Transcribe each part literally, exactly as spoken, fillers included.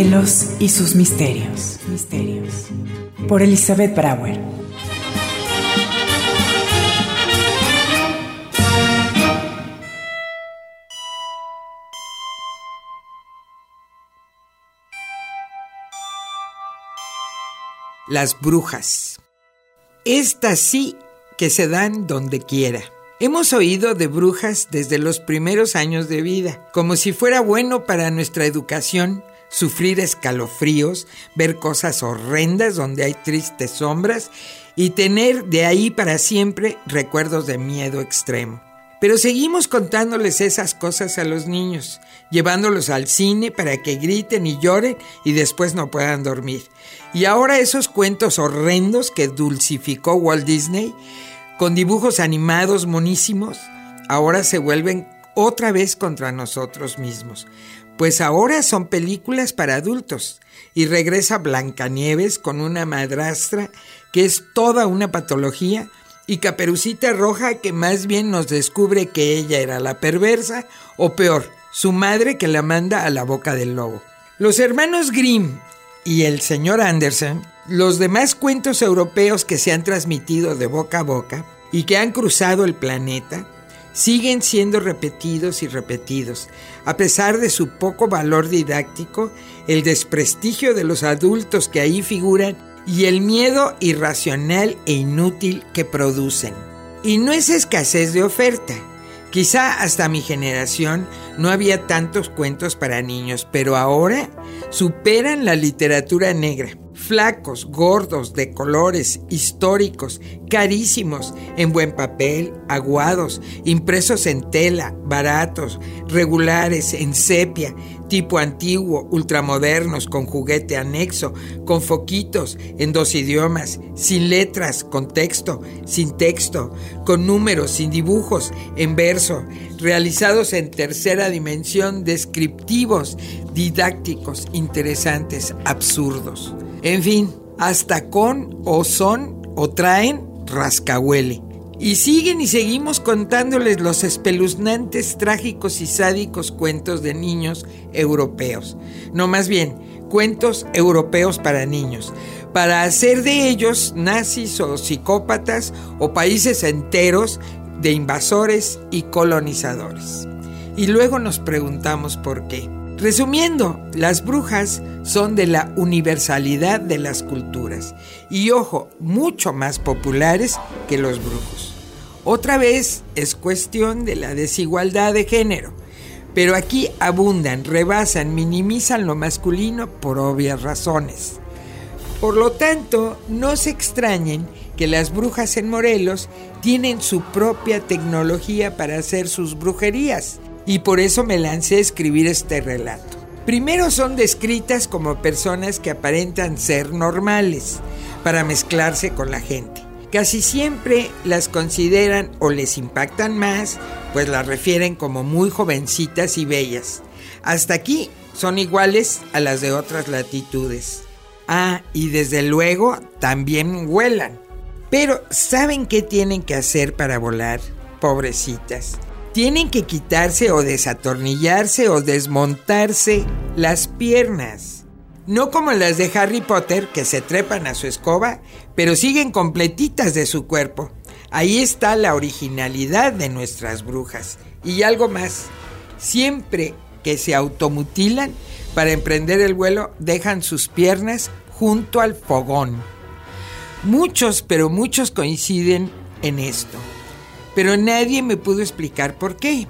Morelos y sus misterios. Misterios. Por Elizabeth Brauer. Las brujas. Estas sí que se dan donde quiera. Hemos oído de brujas desde los primeros años de vida, como si fuera bueno para nuestra educación sufrir escalofríos, ver cosas horrendas donde hay tristes sombras y tener de ahí para siempre recuerdos de miedo extremo. Pero seguimos contándoles esas cosas a los niños, llevándolos al cine para que griten y lloren y después no puedan dormir. Y ahora esos cuentos horrendos que dulcificó Walt Disney, con dibujos animados monísimos, ahora se vuelven otra vez contra nosotros mismos. Pues ahora son películas para adultos y regresa Blancanieves con una madrastra que es toda una patología y Caperucita Roja que más bien nos descubre que ella era la perversa o peor, su madre que la manda a la boca del lobo. Los hermanos Grimm y el señor Andersen, los demás cuentos europeos que se han transmitido de boca a boca y que han cruzado el planeta, siguen siendo repetidos y repetidos, a pesar de su poco valor didáctico, el desprestigio de los adultos que ahí figuran y el miedo irracional e inútil que producen. Y no es escasez de oferta. Quizá hasta mi generación no había tantos cuentos para niños, pero ahora superan la literatura negra. Flacos, gordos, de colores, históricos, carísimos, en buen papel, aguados, impresos en tela, baratos, regulares, en sepia, tipo antiguo, ultramodernos, con juguete anexo, con foquitos, en dos idiomas, sin letras, con texto, sin texto, con números, sin dibujos, en verso, realizados en tercera dimensión, descriptivos, didácticos, interesantes, absurdos. En fin, hasta con, o son, o traen, rascahuele. Y siguen y seguimos contándoles los espeluznantes, trágicos y sádicos cuentos de niños europeos. No, más bien, cuentos europeos para niños, para hacer de ellos nazis o psicópatas o países enteros de invasores y colonizadores. Y luego nos preguntamos por qué. Resumiendo, las brujas son de la universalidad de las culturas y, ojo, mucho más populares que los brujos. Otra vez es cuestión de la desigualdad de género, pero aquí abundan, rebasan, minimizan lo masculino por obvias razones. Por lo tanto, no se extrañen que las brujas en Morelos tienen su propia tecnología para hacer sus brujerías. Y por eso me lancé a escribir este relato. Primero son descritas como personas que aparentan ser normales para mezclarse con la gente. Casi siempre las consideran o les impactan más, pues las refieren como muy jovencitas y bellas. Hasta aquí son iguales a las de otras latitudes. Ah, y desde luego también vuelan. Pero ¿saben qué tienen que hacer para volar? Pobrecitas. Tienen que quitarse o desatornillarse o desmontarse las piernas. No como las de Harry Potter, que se trepan a su escoba, pero siguen completitas de su cuerpo. Ahí está la originalidad de nuestras brujas. Y algo más, siempre que se automutilan para emprender el vuelo, dejan sus piernas junto al fogón. Muchos, pero muchos coinciden en esto. Pero nadie me pudo explicar por qué.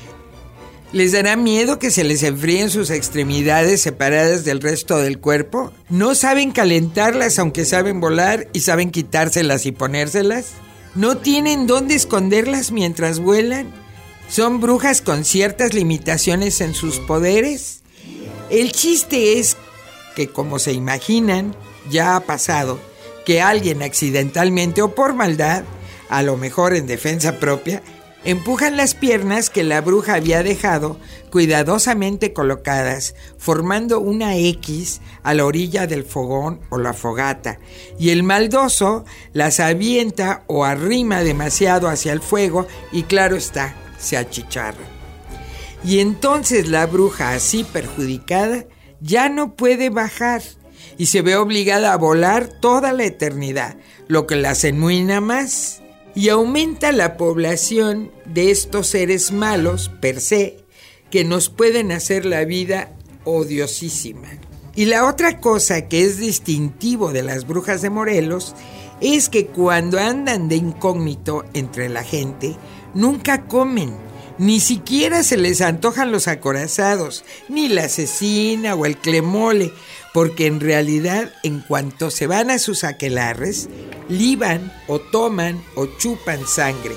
¿Les dará miedo que se les enfríen sus extremidades separadas del resto del cuerpo? ¿No saben calentarlas aunque saben volar y saben quitárselas y ponérselas? ¿No tienen dónde esconderlas mientras vuelan? ¿Son brujas con ciertas limitaciones en sus poderes? El chiste es que, como se imaginan, ya ha pasado que alguien accidentalmente o por maldad, a lo mejor en defensa propia, empujan las piernas que la bruja había dejado cuidadosamente colocadas, formando una X a la orilla del fogón o la fogata, y el maldoso las avienta o arrima demasiado hacia el fuego y, claro está, se achicharra. Y entonces la bruja, así perjudicada, ya no puede bajar y se ve obligada a volar toda la eternidad, lo que la atenuina más y aumenta la población de estos seres malos per se que nos pueden hacer la vida odiosísima. Y la otra cosa que es distintivo de las brujas de Morelos es que cuando andan de incógnito entre la gente, nunca comen, ni siquiera se les antojan los acorazados, ni la cecina o el clemole, porque en realidad en cuanto se van a sus aquelarres, liban o toman o chupan sangre.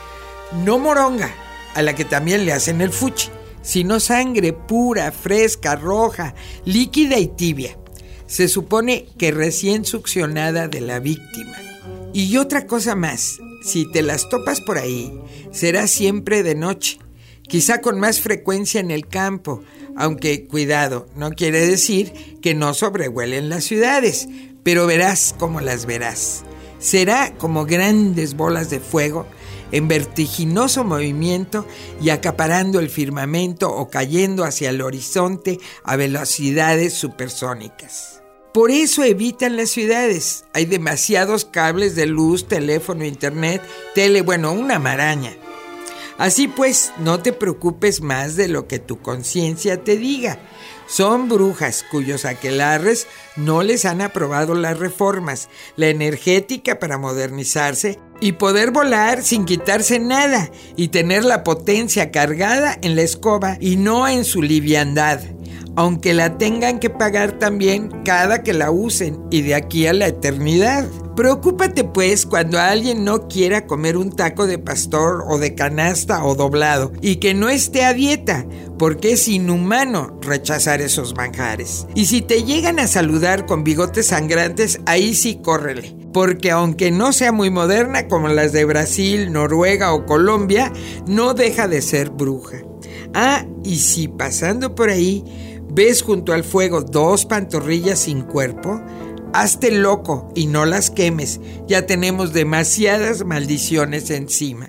No moronga, a la que también le hacen el fuchi, sino sangre pura, fresca, roja, líquida y tibia. Se supone que recién succionada de la víctima. Y otra cosa más, si te las topas por ahí, será siempre de noche, quizá con más frecuencia en el campo, aunque cuidado, no quiere decir que no sobrevuelen las ciudades, pero verás cómo las verás. Será como grandes bolas de fuego en vertiginoso movimiento y acaparando el firmamento o cayendo hacia el horizonte a velocidades supersónicas. Por eso evitan las ciudades. Hay demasiados cables de luz, teléfono, internet, tele, bueno, una maraña. Así pues, no te preocupes más de lo que tu conciencia te diga. Son brujas cuyos aquelarres no les han aprobado las reformas, la energética para modernizarse y poder volar sin quitarse nada y tener la potencia cargada en la escoba y no en su liviandad, aunque la tengan que pagar también cada que la usen y de aquí a la eternidad. Preocúpate pues cuando alguien no quiera comer un taco de pastor o de canasta o doblado y que no esté a dieta, porque es inhumano rechazar esos manjares. Y si te llegan a saludar con bigotes sangrantes, ahí sí córrele, porque aunque no sea muy moderna como las de Brasil, Noruega o Colombia, no deja de ser bruja. Ah, y si pasando por ahí ves junto al fuego dos pantorrillas sin cuerpo, hazte loco y no las quemes, ya tenemos demasiadas maldiciones encima.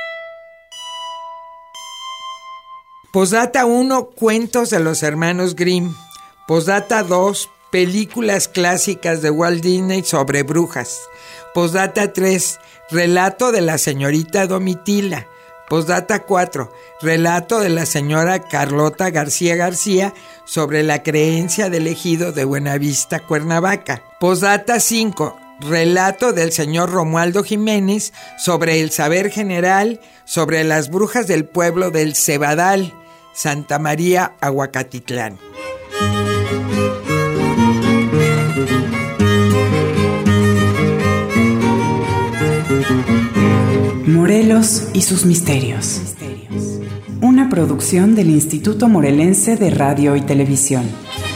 Posdata uno, cuentos de los hermanos Grimm. Posdata dos, películas clásicas de Walt Disney sobre brujas. Posdata tres, relato de la señorita Domitila. Posdata cuatro, relato de la señora Carlota García García sobre la creencia del ejido de Buenavista, Cuernavaca. Posdata cinco, relato del señor Romualdo Jiménez sobre el saber general sobre las brujas del pueblo del Cebadal, Santa María, Aguacatitlán. Morelos y sus misterios. Una producción del Instituto Morelense de Radio y Televisión.